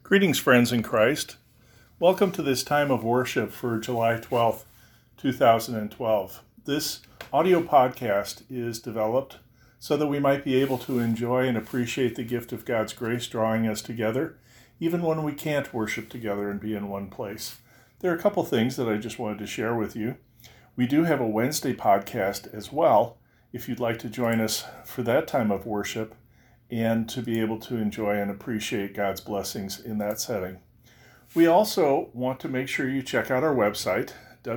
Greetings, friends in Christ. Welcome to this time of worship for July 12th, 2012. This audio podcast is developed so that we might be able to enjoy and appreciate the gift of God's grace drawing us together, even when we can't worship together and be in one place. There are a couple things that I just wanted to share with you. We do have a Wednesday podcast as well, if you'd like to join us for that time of worship and to be able to enjoy and appreciate God's blessings in that setting. We also want to make sure you check out our website,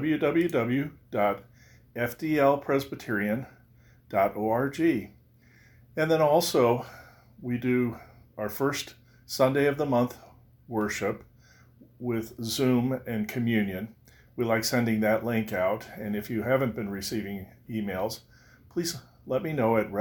www.fdlpresbyterian.org. And then also, we do our first Sunday of the month worship with Zoom and communion. We like sending that link out, and if you haven't been receiving emails, please let me know at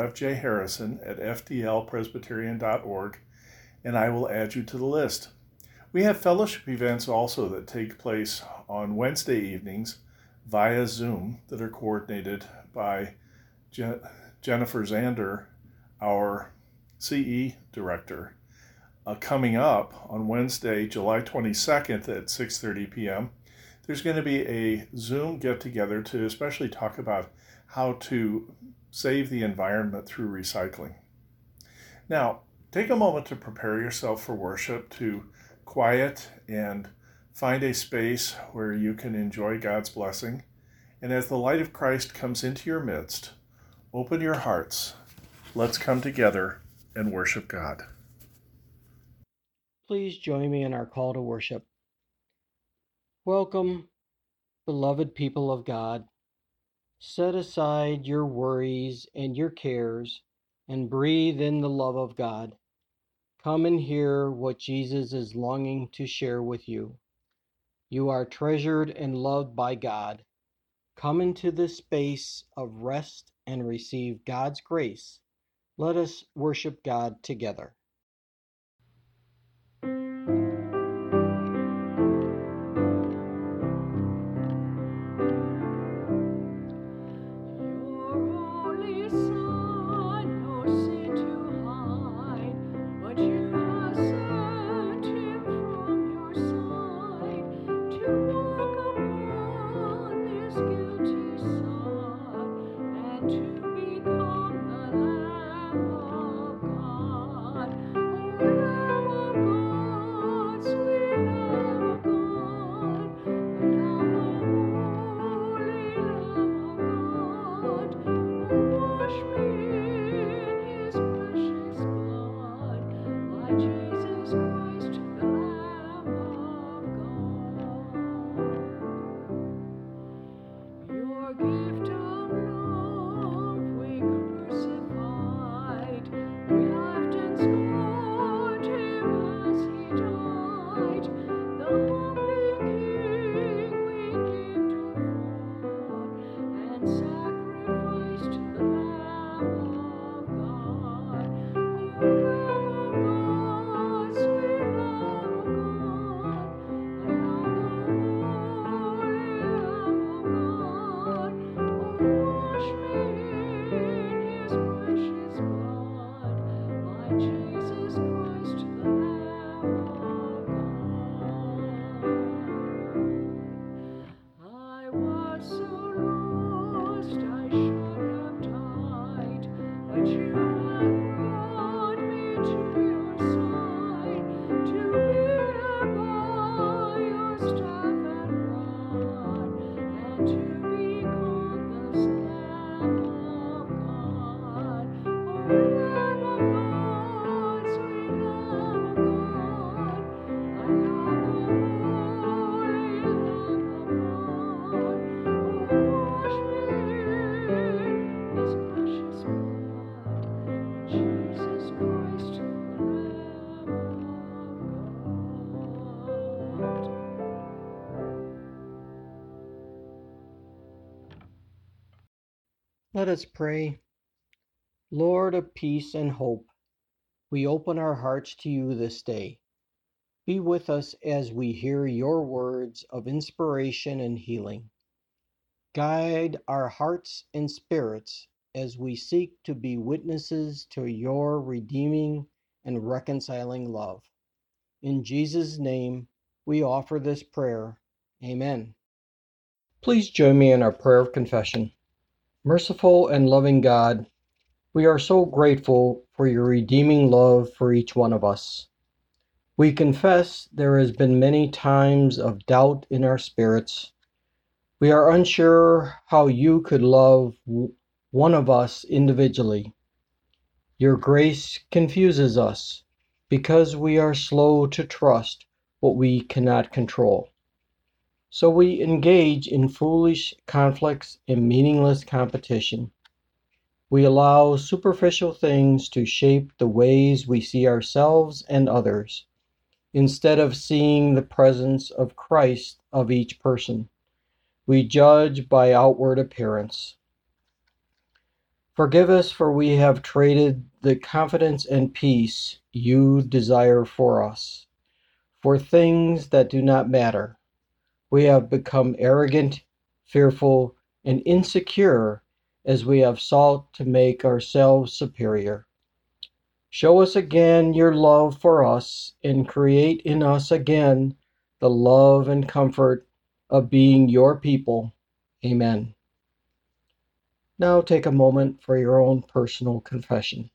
revjharrison@fdlpresbyterian.org, and I will add you to the list. We have fellowship events also that take place on Wednesday evenings via Zoom that are coordinated by Jennifer Zander, our CE director. Coming up on Wednesday, July 22nd at 6:30 p.m., there's going to be a Zoom get-together to especially talk about how to save the environment through recycling. Now, take a moment to prepare yourself for worship, to quiet and find a space where you can enjoy God's blessing. And as the light of Christ comes into your midst, open your hearts. Let's come together and worship God. Please join me in our call to worship. Welcome, beloved people of God. Set aside your worries and your cares and breathe in the love of God. Come and hear what Jesus is longing to share with you. You are treasured and loved by God. Come into this space of rest and receive God's grace. Let us worship God together. Let us pray. Lord of peace and hope, we open our hearts to you this day. Be with us as we hear your words of inspiration and healing. Guide our hearts and spirits as we seek to be witnesses to your redeeming and reconciling love. In Jesus' name, we offer this prayer. Amen. Please join me in our prayer of confession. Merciful and loving God, we are so grateful for your redeeming love for each one of us. We confess there has been many times of doubt in our spirits. We are unsure how you could love one of us individually. Your grace confuses us because we are slow to trust what we cannot control. So we engage in foolish conflicts and meaningless competition. We allow superficial things to shape the ways we see ourselves and others, instead of seeing the presence of Christ of each person. We judge by outward appearance. Forgive us, for we have traded the confidence and peace you desire for us for things that do not matter. We have become arrogant, fearful, and insecure as we have sought to make ourselves superior. Show us again your love for us and create in us again the love and comfort of being your people. Amen. Now take a moment for your own personal confession.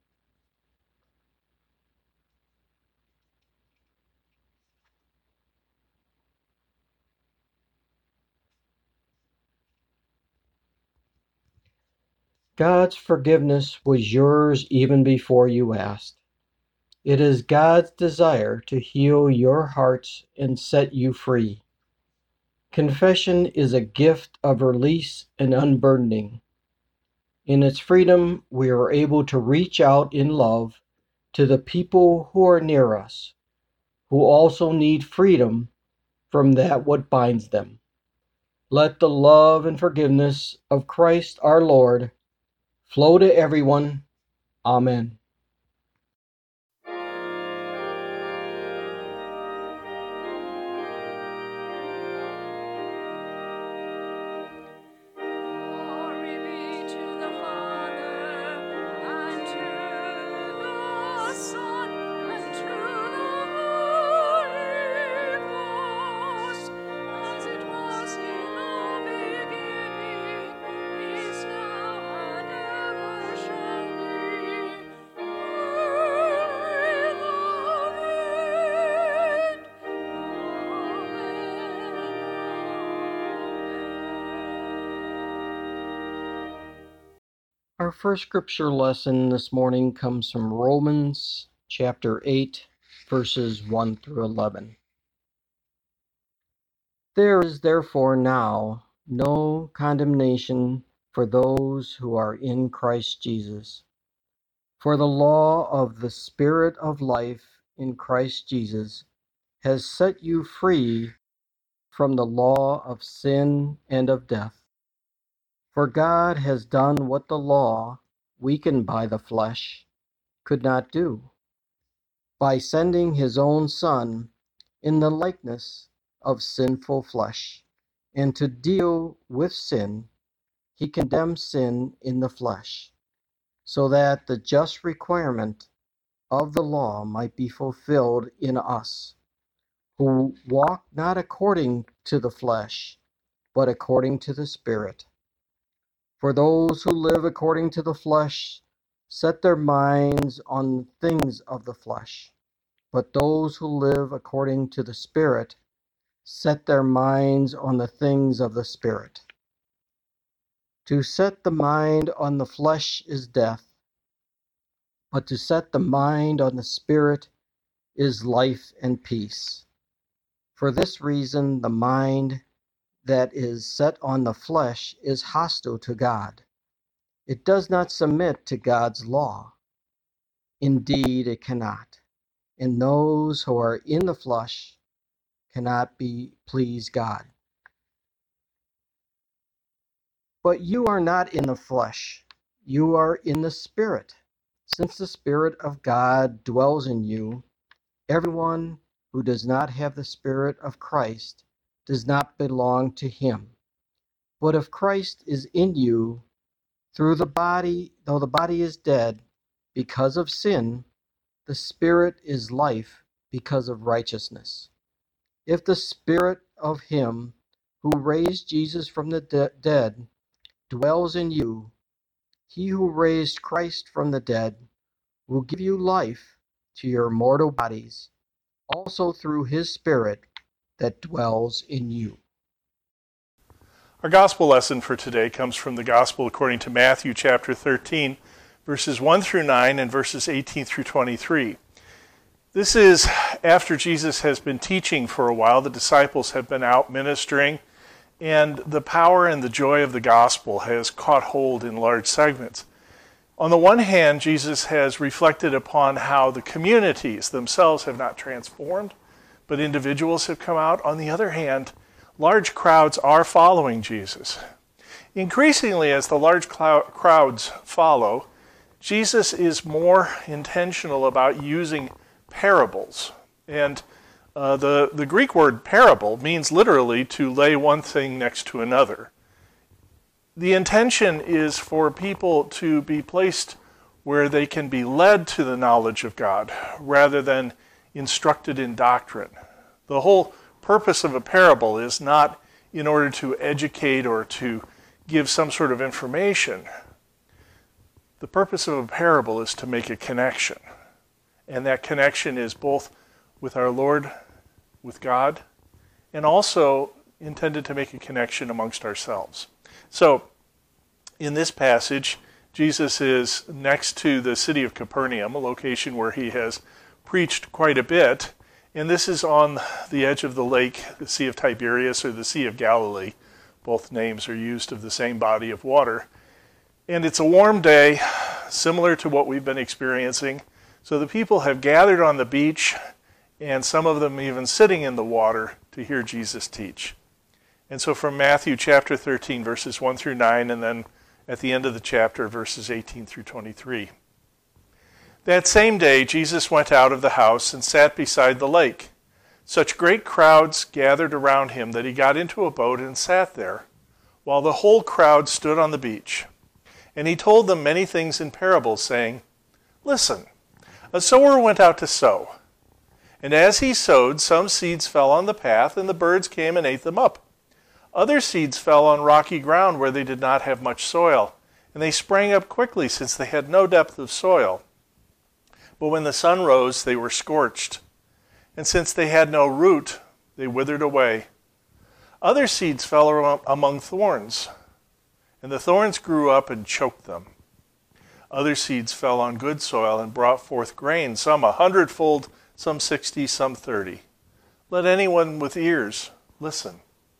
God's forgiveness was yours even before you asked. It is God's desire to heal your hearts and set you free. Confession is a gift of release and unburdening. In its freedom, we are able to reach out in love to the people who are near us, who also need freedom from that what binds them. Let the love and forgiveness of Christ our Lord flow to everyone. Amen. Glory be to the Father, and to the Son, and to the Holy Ghost, as it was in the beginning, is now, and ever shall be, world without end. Our first scripture lesson this morning comes from Romans chapter 8, verses 1 through 11. There is therefore now no condemnation for those who are in Christ Jesus. For the law of the Spirit of life in Christ Jesus has set you free from the law of sin and of death. For God has done what the law, weakened by the flesh, could not do, by sending his own Son in the likeness of sinful flesh. And to deal with sin, he condemned sin in the flesh, so that the just requirement of the law might be fulfilled in us, who walk not according to the flesh, but according to the Spirit. For those who live according to the flesh set their minds on things of the flesh, but those who live according to the Spirit set their minds on the things of the Spirit. To set the mind on the flesh is death, but to set the mind on the Spirit is life and peace. For this reason, the mind that is set on the flesh is hostile to God. It does not submit to God's law. Indeed, it cannot. And those who are in the flesh cannot please God. But you are not in the flesh. You are in the Spirit. Since the Spirit of God dwells in you, everyone who does not have the Spirit of Christ does not belong to him. But if Christ is in you, through the body, though the body is dead because of sin, the Spirit is life because of righteousness. If the Spirit of him who raised Jesus from the dead dwells in you, he who raised Christ from the dead will give you life to your mortal bodies, also through his Spirit that dwells in you. Our gospel lesson for today comes from the Gospel according to Matthew chapter 13, verses 1 through 9 and verses 18 through 23. This is after Jesus has been teaching for a while. The disciples have been out ministering, and the power and the joy of the gospel has caught hold in large segments. On the one hand, Jesus has reflected upon how the communities themselves have not transformed, but individuals have come out. On the other hand, large crowds are following Jesus. Increasingly, as the large crowds follow, Jesus is more intentional about using parables. And the Greek word parable means literally to lay one thing next to another. The intention is for people to be placed where they can be led to the knowledge of God rather than instructed in doctrine. The whole purpose of a parable is not in order to educate or to give some sort of information. The purpose of a parable is to make a connection. And that connection is both with our Lord, with God, and also intended to make a connection amongst ourselves. So, in this passage, Jesus is next to the city of Capernaum, a location where he has preached quite a bit. And this is on the edge of the lake, the Sea of Tiberias or the Sea of Galilee. Both names are used of the same body of water. And it's a warm day, similar to what we've been experiencing. So the people have gathered on the beach, and some of them even sitting in the water to hear Jesus teach. And so from Matthew chapter 13, verses 1 through 9, and then at the end of the chapter, verses 18 through 23. That same day, Jesus went out of the house and sat beside the lake. Such great crowds gathered around him that he got into a boat and sat there, while the whole crowd stood on the beach. And he told them many things in parables, saying, "Listen, a sower went out to sow. And as he sowed, some seeds fell on the path, and the birds came and ate them up. Other seeds fell on rocky ground where they did not have much soil, and they sprang up quickly since they had no depth of soil. But when the sun rose, they were scorched, and since they had no root, they withered away. Other seeds fell among thorns, and the thorns grew up and choked them. Other seeds fell on good soil and brought forth grain, some 100-fold, some 60, some 30. Let anyone with ears listen."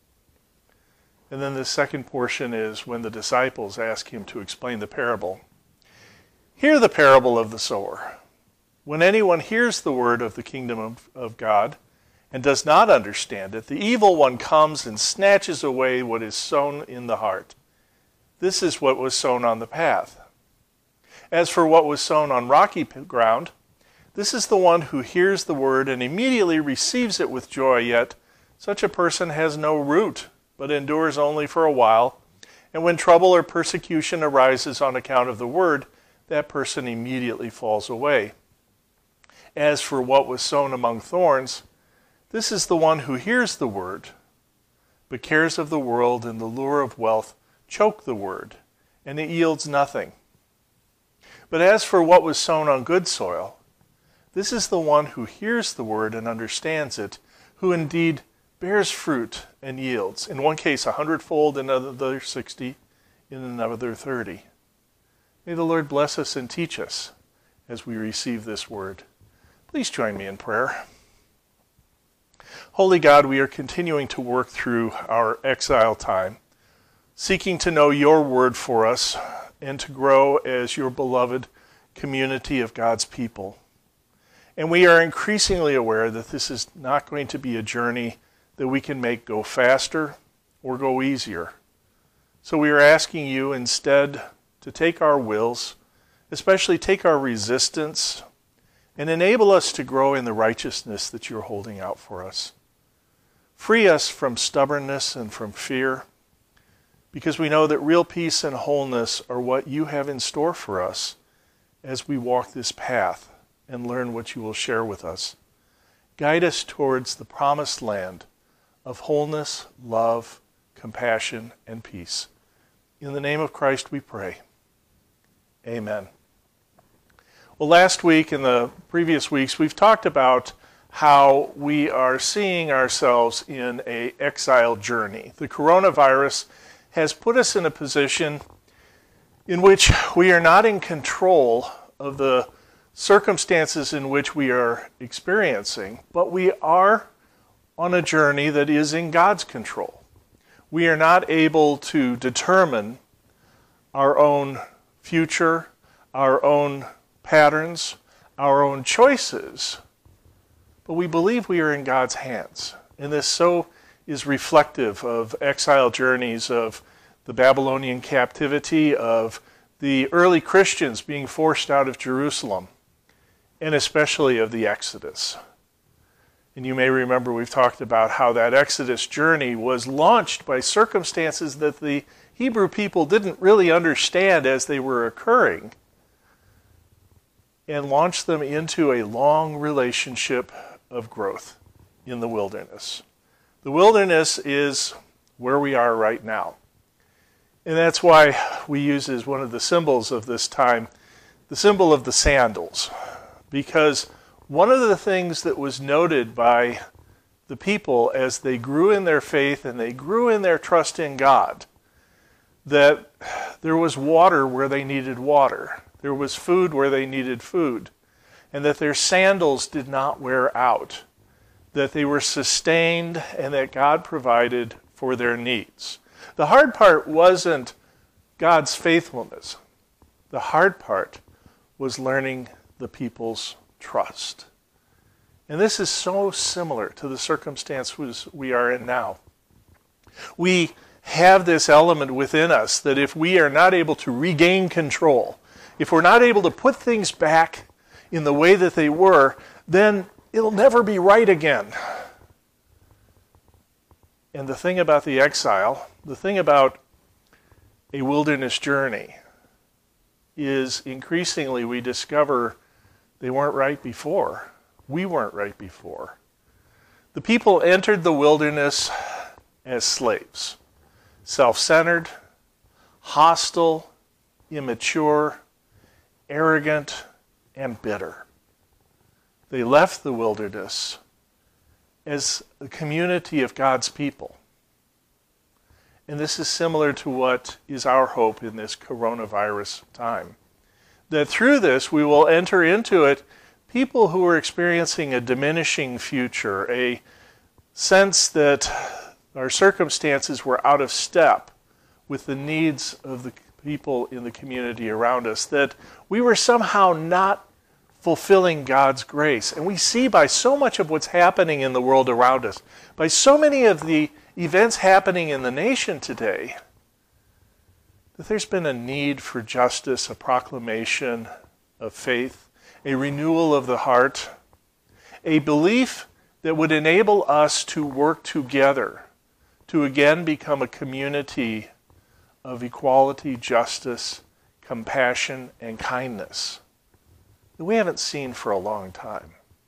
And then the second portion is when the disciples ask him to explain the parable. "Hear the parable of the sower. When anyone hears the word of the kingdom of God and does not understand it, the evil one comes and snatches away what is sown in the heart. This is what was sown on the path. As for what was sown on rocky ground, this is the one who hears the word and immediately receives it with joy, yet such a person has no root, but endures only for a while. And when trouble or persecution arises on account of the word, that person immediately falls away. As for what was sown among thorns, this is the one who hears the word, but cares of the world and the lure of wealth choke the word, and it yields nothing. But as for what was sown on good soil, this is the one who hears the word and understands it, who indeed bears fruit and yields, in one case 100-fold, in another 60, in another 30. May the Lord bless us and teach us as we receive this word. Please join me in prayer. Holy God, we are continuing to work through our exile time, seeking to know your word for us and to grow as your beloved community of God's people. And we are increasingly aware that this is not going to be a journey that we can make go faster or go easier. So we are asking you instead to take our wills, especially take our resistance, and enable us to grow in the righteousness that you're holding out for us. Free us from stubbornness and from fear, because we know that real peace and wholeness are what you have in store for us as we walk this path and learn what you will share with us. Guide us towards the promised land of wholeness, love, compassion, and peace. In the name of Christ we pray. Amen. Well, last week and the previous weeks, we've talked about how we are seeing ourselves in an exile journey. The coronavirus has put us in a position in which we are not in control of the circumstances in which we are experiencing, but we are on a journey that is in God's control. We are not able to determine our own future, our own patterns, our own choices, but we believe we are in God's hands. And this so is reflective of exile journeys, of the Babylonian captivity, of the early Christians being forced out of Jerusalem, and especially of the Exodus. And you may remember we've talked about how that Exodus journey was launched by circumstances that the Hebrew people didn't really understand as they were occurring, and launched them into a long relationship of growth in the wilderness. The wilderness is where we are right now. And that's why we use as one of the symbols of this time, the symbol of the sandals. Because one of the things that was noted by the people as they grew in their faith and they grew in their trust in God, that there was water where they needed water. There was food where they needed food. And that their sandals did not wear out. That they were sustained and that God provided for their needs. The hard part wasn't God's faithfulness. The hard part was learning the people's trust. And this is so similar to the circumstances we are in now. We have this element within us that if we are not able to regain control, if we're not able to put things back in the way that they were, then it'll never be right again. And the thing about the exile, the thing about a wilderness journey, is increasingly we discover they weren't right before. We weren't right before. The people entered the wilderness as slaves, self-centered, hostile, immature, arrogant, and bitter. They left the wilderness as a community of God's people. And this is similar to what is our hope in this coronavirus time. That through this we will enter into it people who are experiencing a diminishing future, a sense that our circumstances were out of step with the needs of the people in the community around us, that we were somehow not fulfilling God's grace. And we see by so much of what's happening in the world around us, by so many of the events happening in the nation today, that there's been a need for justice, a proclamation of faith, a renewal of the heart, a belief that would enable us to work together to again become a community of equality, justice, compassion, and kindness that we haven't seen for a long time.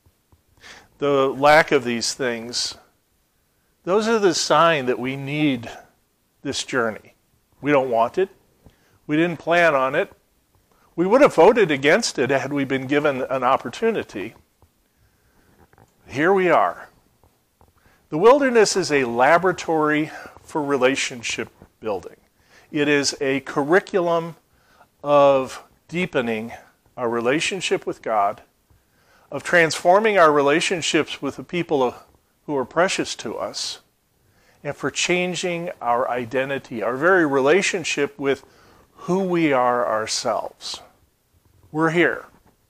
The lack of these things, those are the sign that we need this journey. We don't want it. We didn't plan on it. We would have voted against it had we been given an opportunity. Here we are. The wilderness is a laboratory for relationship building. It is a curriculum of deepening our relationship with God, of transforming our relationships with the people who are precious to us, and for changing our identity, our very relationship with who we are ourselves. We're here.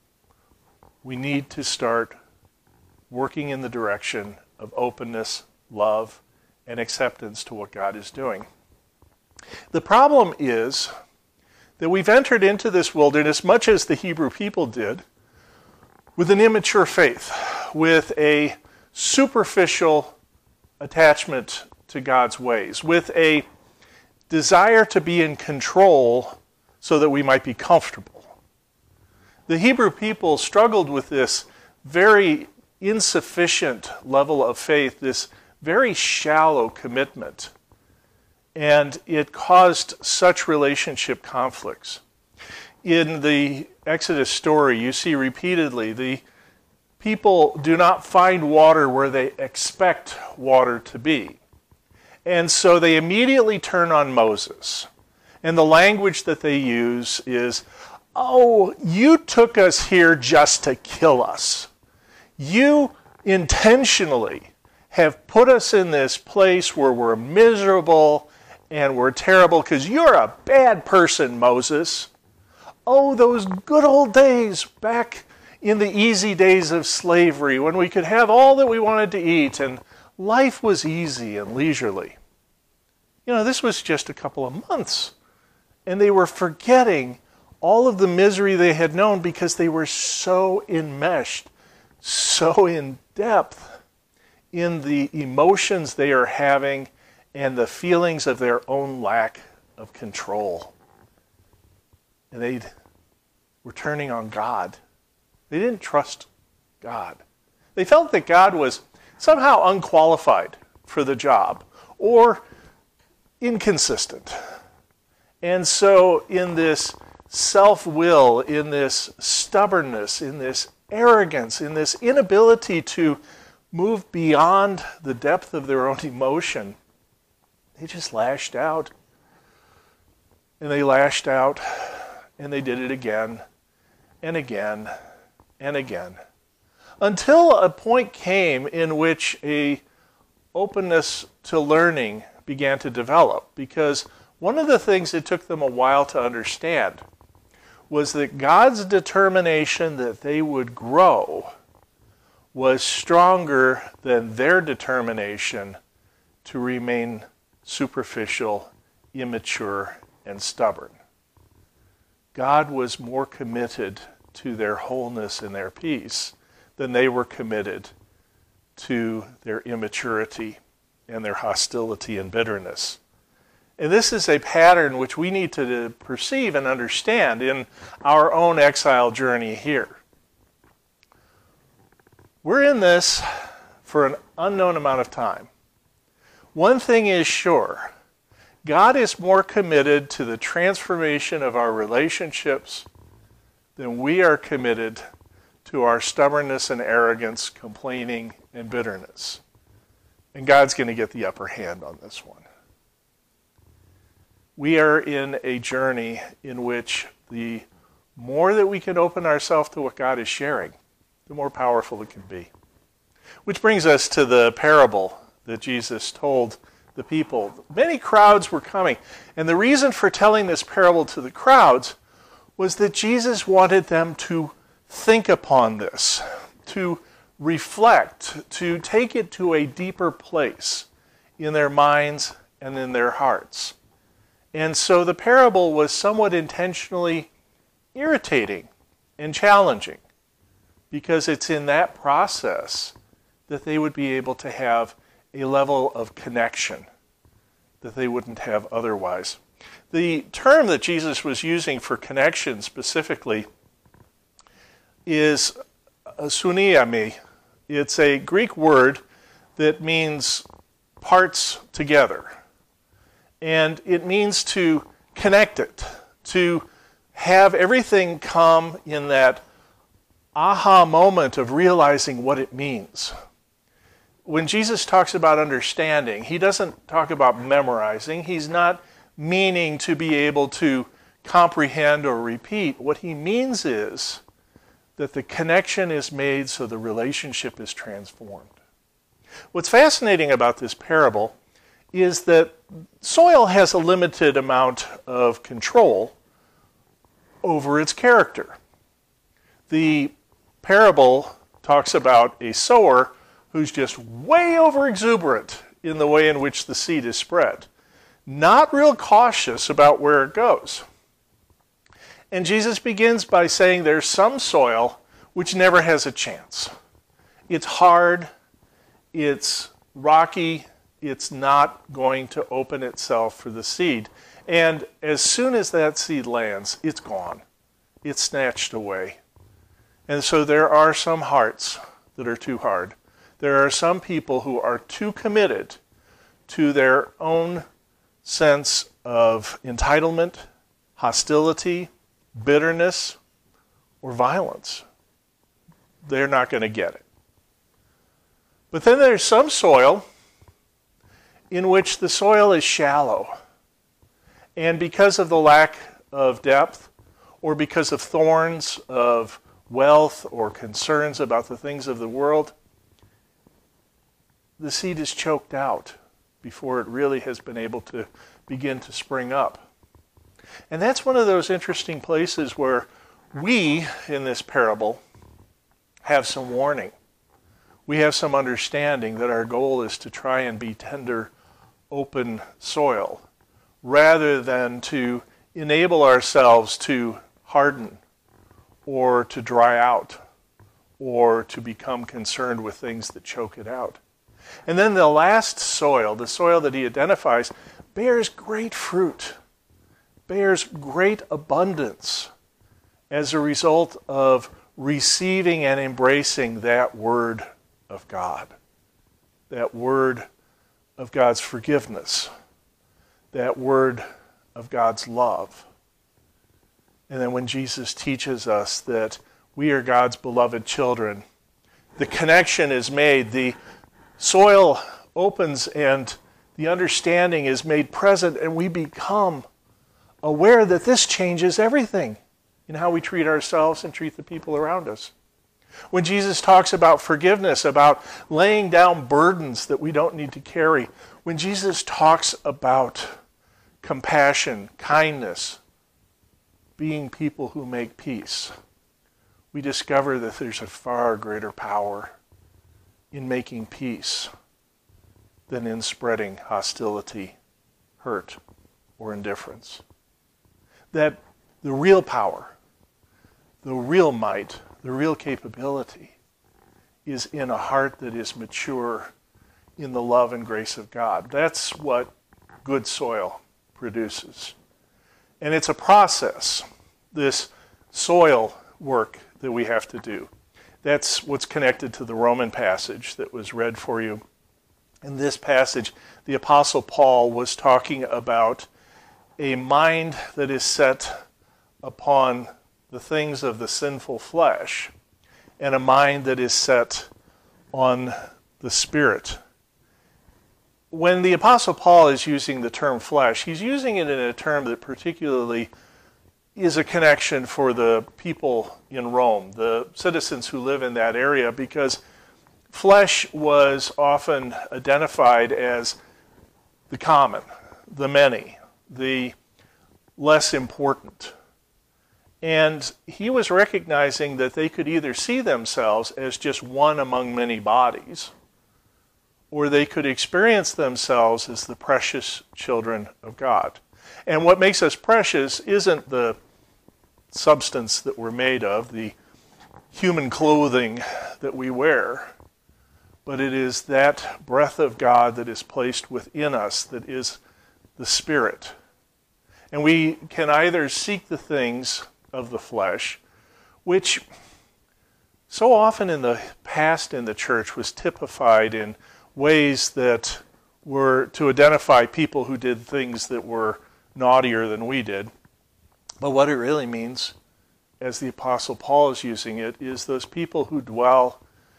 We need to start working in the direction of openness, love, and acceptance to what God is doing. The problem is that we've entered into this wilderness, much as the Hebrew people did, with an immature faith, with a superficial attachment to God's ways, with a desire to be in control so that we might be comfortable. The Hebrew people struggled with this very insufficient level of faith, this very shallow commitment. And it caused such relationship conflicts. In the Exodus story, you see repeatedly the people do not find water where they expect water to be. And so they immediately turn on Moses. And the language that they use is, "Oh, you took us here just to kill us. You intentionally have put us in this place where we're miserable and we're terrible because you're a bad person, Moses. Oh, those good old days back in the easy days of slavery when we could have all that we wanted to eat and life was easy and leisurely." This was just a couple of months. And they were forgetting all of the misery they had known because they were so enmeshed, so in depth in the emotions they are having and the feelings of their own lack of control. And they were turning on God. They didn't trust God. They felt that God was somehow unqualified for the job or inconsistent. And so in this self-will, in this stubbornness, in this arrogance, in this inability to move beyond the depth of their own emotion, they just lashed out. And they lashed out, and they did it again, and again, and again. Until a point came in which a openness to learning began to develop. Because one of the things it took them a while to understand was that God's determination that they would grow was stronger than their determination to remain superficial, immature, and stubborn. God was more committed to their wholeness and their peace than they were committed to their immaturity and their hostility and bitterness. And this is a pattern which we need to perceive and understand in our own exile journey here. We're in this for an unknown amount of time. One thing is sure, God is more committed to the transformation of our relationships than we are committed to our stubbornness and arrogance, complaining and bitterness. And God's going to get the upper hand on this one. We are in a journey in which the more that we can open ourselves to what God is sharing, the more powerful it can be. Which brings us to the parable that Jesus told the people. Many crowds were coming. And the reason for telling this parable to the crowds was that Jesus wanted them to think upon this, to reflect, to take it to a deeper place in their minds and in their hearts. And so the parable was somewhat intentionally irritating and challenging because it's in that process that they would be able to have a level of connection that they wouldn't have otherwise. The term that Jesus was using for connection specifically is suniami. It's a Greek word that means parts together. And it means to connect it, to have everything come in that aha moment of realizing what it means. When Jesus talks about understanding, he doesn't talk about memorizing. He's not meaning to be able to comprehend or repeat. What he means is that the connection is made so the relationship is transformed. What's fascinating about this parable is that soil has a limited amount of control over its character. The parable talks about a sower who's just way over exuberant in the way in which the seed is spread, not real cautious about where it goes. And Jesus begins by saying there's some soil which never has a chance. It's hard, it's rocky, it's not going to open itself for the seed. And as soon as that seed lands, it's gone. It's snatched away. And so there are some hearts that are too hard. There are some people who are too committed to their own sense of entitlement, hostility, bitterness, or violence. They're not going to get it. But then there's some soil in which the soil is shallow. And because of the lack of depth, or because of thorns of wealth or concerns about the things of the world, the seed is choked out before it really has been able to begin to spring up. And that's one of those interesting places where we, in this parable, have some warning. We have some understanding that our goal is to try and be tender, open soil, rather than to enable ourselves to harden or to dry out or to become concerned with things that choke it out. And then the last soil, the soil that he identifies, bears great fruit, bears great abundance as a result of receiving and embracing that word of God, that word of God's forgiveness, that word of God's love. And then when Jesus teaches us that we are God's beloved children, the connection is made, the soil opens and the understanding is made present, and we become aware that this changes everything in how we treat ourselves and treat the people around us. When Jesus talks about forgiveness, about laying down burdens that we don't need to carry, when Jesus talks about compassion, kindness, being people who make peace, we discover that there's a far greater power in making peace than in spreading hostility, hurt, or indifference. That the real power, the real might, the real capability is in a heart that is mature in the love and grace of God. That's what good soil produces. And it's a process, this soil work that we have to do. That's what's connected to the Roman passage that was read for you. In this passage, the Apostle Paul was talking about a mind that is set upon the things of the sinful flesh and a mind that is set on the Spirit. When the Apostle Paul is using the term flesh, he's using it in a term that particularly is a connection for the people in Rome, the citizens who live in that area, because flesh was often identified as the common, the many, the less important. And he was recognizing that they could either see themselves as just one among many bodies, or they could experience themselves as the precious children of God. And what makes us precious isn't the substance that we're made of, the human clothing that we wear, but it is that breath of God that is placed within us that is the Spirit. And we can either seek the things of the flesh, which so often in the past in the church was typified in ways that were to identify people who did things that were naughtier than we did. But what it really means, as the Apostle Paul is using it, is those people who dwell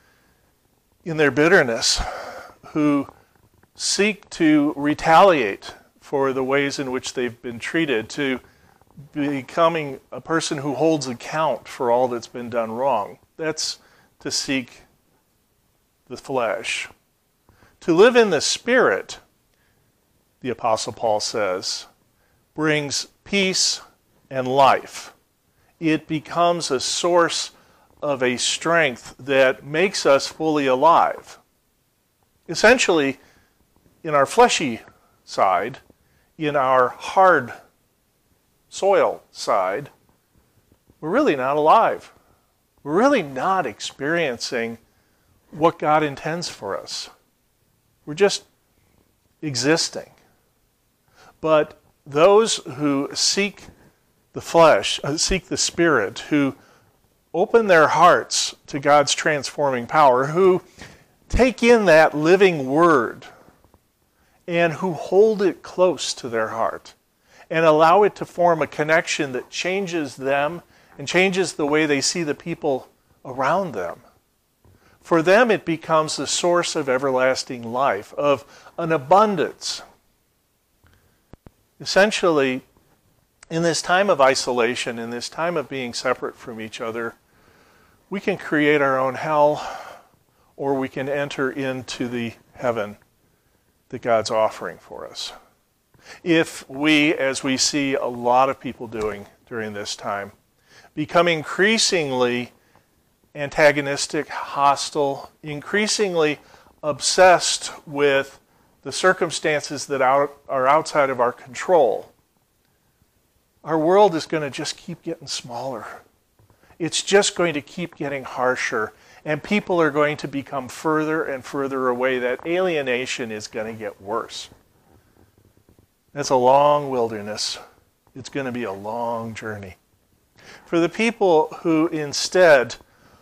in their bitterness, who seek to retaliate for the ways in which they've been treated, to becoming a person who holds account for all that's been done wrong. That's to seek the flesh. To live in the Spirit, the Apostle Paul says, brings peace and life. It becomes a source of a strength that makes us fully alive. Essentially, in our fleshy side, in our hard soil side, we're really not alive. We're really not experiencing what God intends for us. We're just existing. But those who seek the flesh, seek the Spirit, who open their hearts to God's transforming power, who take in that living word and who hold it close to their heart and allow it to form a connection that changes them and changes the way they see the people around them. For them, it becomes the source of everlasting life, of an abundance. Essentially, in this time of isolation, in this time of being separate from each other, we can create our own hell, or we can enter into the heaven that God's offering for us. If we, as we see a lot of people doing during this time, become increasingly antagonistic, hostile, increasingly obsessed with the circumstances that are outside of our control, our world is going to just keep getting smaller. It's just going to keep getting harsher, and people are going to become further and further away. That alienation is going to get worse. That's a long wilderness. It's going to be a long journey. For the people who instead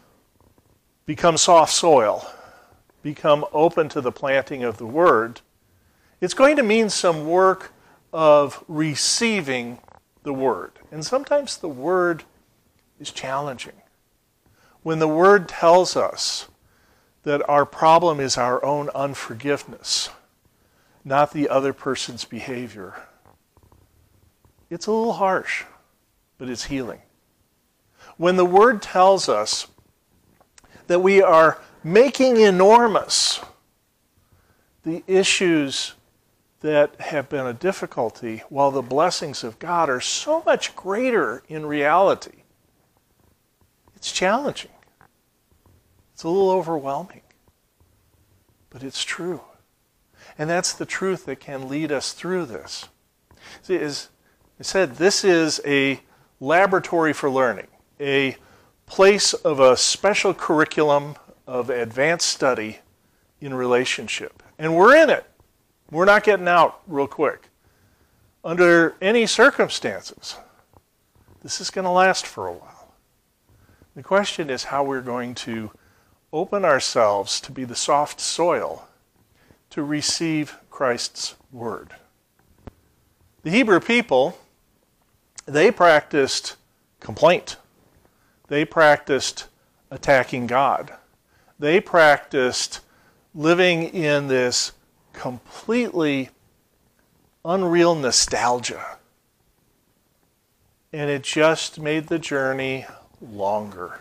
become soft soil, become open to the planting of the word, it's going to mean some work of receiving the word. And sometimes the word is challenging. When the word tells us that our problem is our own unforgiveness, not the other person's behavior, it's a little harsh, but it's healing. When the word tells us that we are making enormous the issues that have been a difficulty, while the blessings of God are so much greater in reality, it's challenging. It's a little overwhelming. But it's true. And that's the truth that can lead us through this. See, as I said, this is a laboratory for learning, a place of a special curriculum of advanced study in relationship. And we're in it. We're not getting out real quick. Under any circumstances, this is going to last for a while. The question is how we're going to open ourselves to be the soft soil to receive Christ's word. The Hebrew people, they practiced complaint. They practiced attacking God. They practiced living in this completely unreal nostalgia. And it just made the journey longer.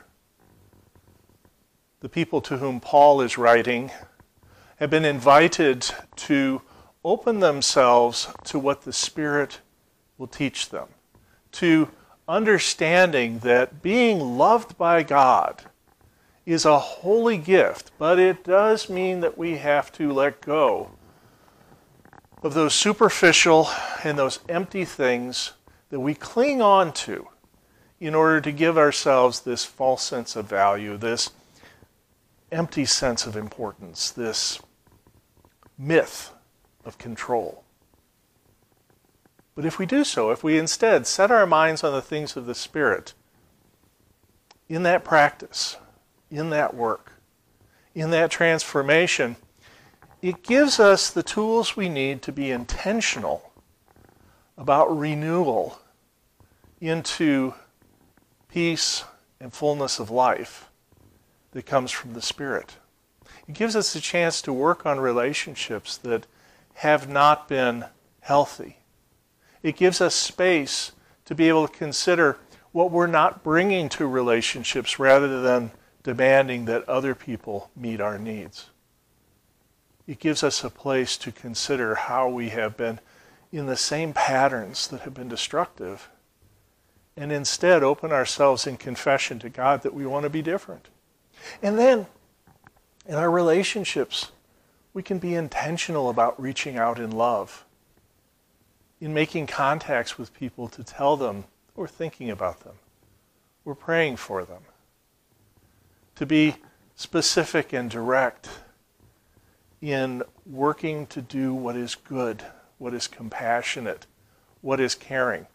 The people to whom Paul is writing have been invited to open themselves to what the Spirit will teach them, to understanding that being loved by God is a holy gift, but it does mean that we have to let go of those superficial and those empty things that we cling on to in order to give ourselves this false sense of value, this empty sense of importance, this myth of control. But if we do so, if we instead set our minds on the things of the Spirit, in that practice, in that work, in that transformation, it gives us the tools we need to be intentional about renewal into peace and fullness of life that comes from the Spirit. It gives us a chance to work on relationships that have not been healthy. It gives us space to be able to consider what we're not bringing to relationships rather than demanding that other people meet our needs. It gives us a place to consider how we have been in the same patterns that have been destructive, and instead open ourselves in confession to God that we want to be different. And then, in our relationships, we can be intentional about reaching out in love, in making contacts with people to tell them we're thinking about them, we're praying for them, to be specific and direct in working to do what is good, what is compassionate, what is caring.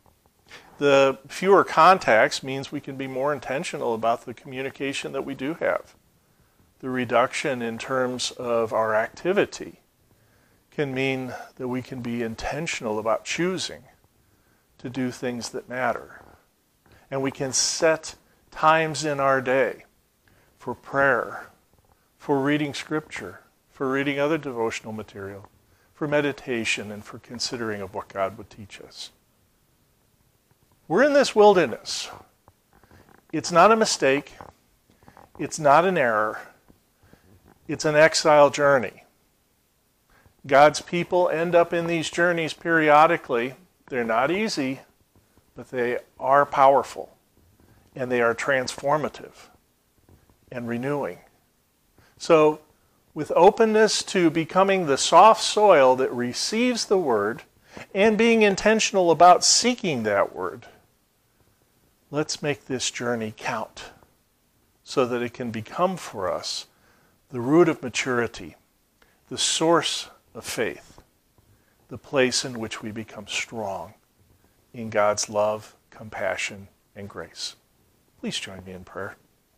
The fewer contacts means we can be more intentional about the communication that we do have. The reduction in terms of our activity can mean that we can be intentional about choosing to do things that matter. And we can set times in our day for prayer, for reading scripture, for reading other devotional material, for meditation, and for considering of what God would teach us. We're in this wilderness. It's not a mistake. It's not an error. It's an exile journey. God's people end up in these journeys periodically. They're not easy, but they are powerful, and they are transformative and renewing. So, with openness to becoming the soft soil that receives the word and being intentional about seeking that word, let's make this journey count so that it can become for us the root of maturity, the source of faith, the place in which we become strong in God's love, compassion, and grace. Please join me in prayer.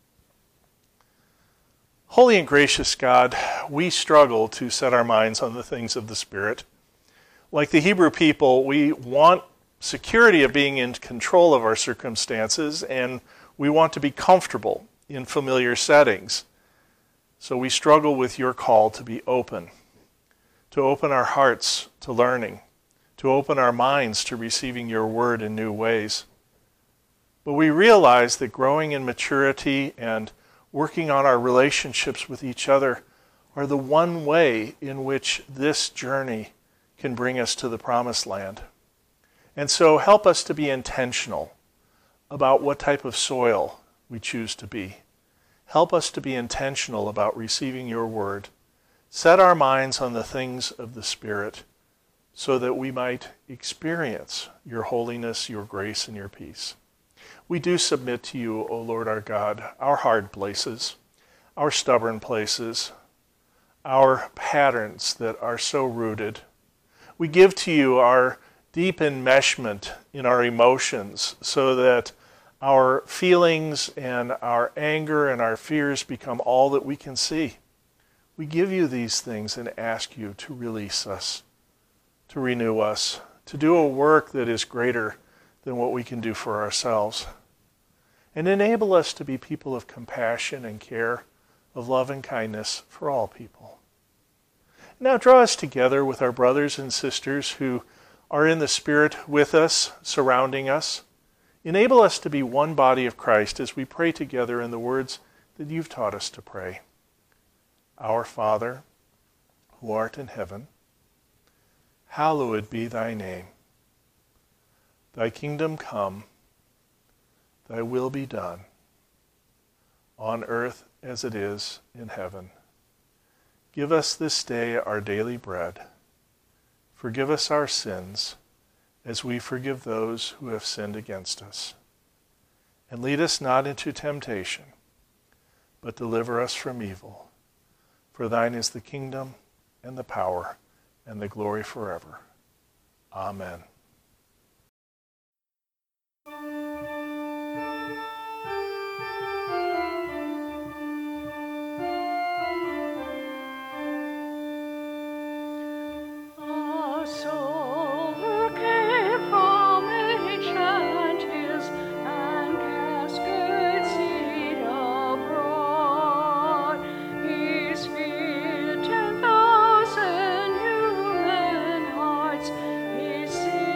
Holy and gracious God, we struggle to set our minds on the things of the Spirit. Like the Hebrew people, we want security of being in control of our circumstances, and we want to be comfortable in familiar settings. So we struggle with your call to be open, to open our hearts to learning, to open our minds to receiving your word in new ways. But we realize that growing in maturity and working on our relationships with each other are the one way in which this journey can bring us to the promised land. And so help us to be intentional about what type of soil we choose to be. Help us to be intentional about receiving your word. Set our minds on the things of the Spirit so that we might experience your holiness, your grace, and your peace. We do submit to you, O Lord our God, our hard places, our stubborn places, our patterns that are so rooted. We give to you our deep enmeshment in our emotions so that our feelings and our anger and our fears become all that we can see. We give you these things and ask you to release us, to renew us, to do a work that is greater than what we can do for ourselves. And enable us to be people of compassion and care, of love and kindness for all people. Now draw us together with our brothers and sisters who are in the Spirit with us, surrounding us. Enable us to be one body of Christ as we pray together in the words that you've taught us to pray. Our Father, who art in heaven, hallowed be thy name. Thy kingdom come, thy will be done, on earth as it is in heaven. Give us this day our daily bread. Forgive us our sins, as we forgive those who have sinned against us. And lead us not into temptation, but deliver us from evil. For thine is the kingdom, and the power, and the glory forever. Amen. A sower came from enchanted and cascade seed abroad. He's filled 10,000 human hearts. He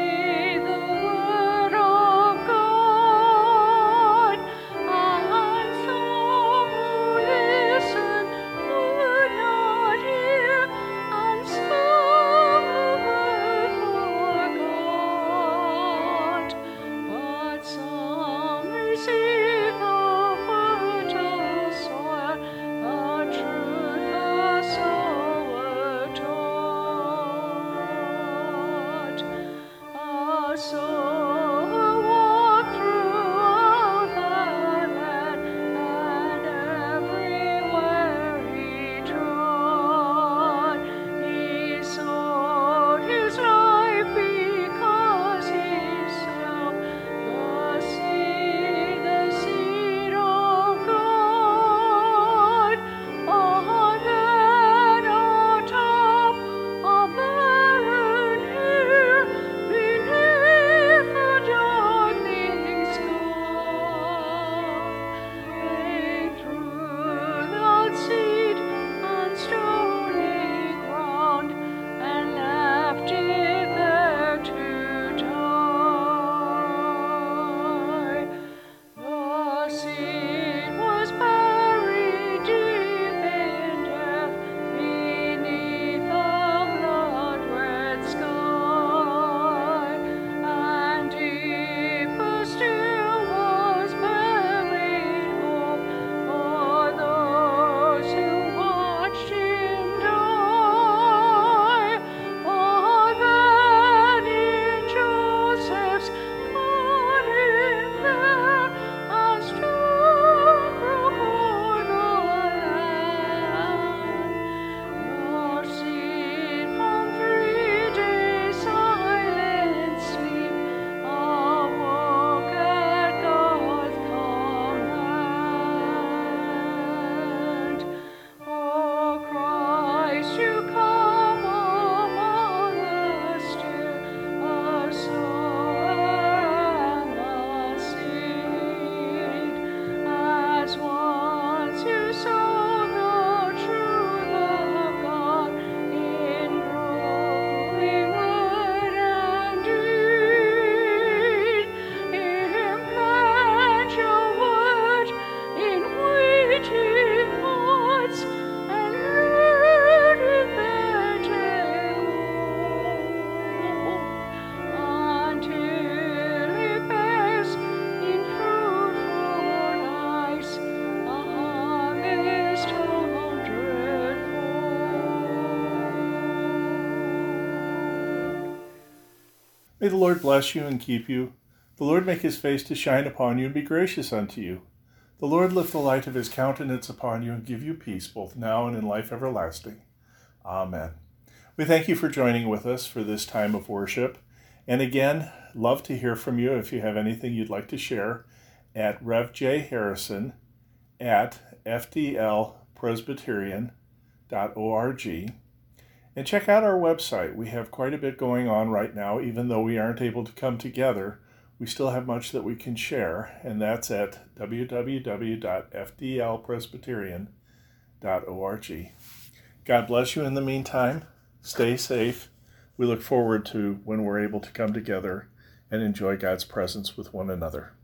May the Lord bless you and keep you. The Lord make his face to shine upon you and be gracious unto you. The Lord lift the light of his countenance upon you and give you peace, both now and in life everlasting. Amen. We thank you for joining with us for this time of worship. And again, love to hear from you if you have anything you'd like to share at revjharrison@fdlpresbyterian.org. And check out our website. We have quite a bit going on right now. Even though we aren't able to come together, we still have much that we can share, and that's at www.fdlpresbyterian.org. God bless you in the meantime. Stay safe. We look forward to when we're able to come together and enjoy God's presence with one another.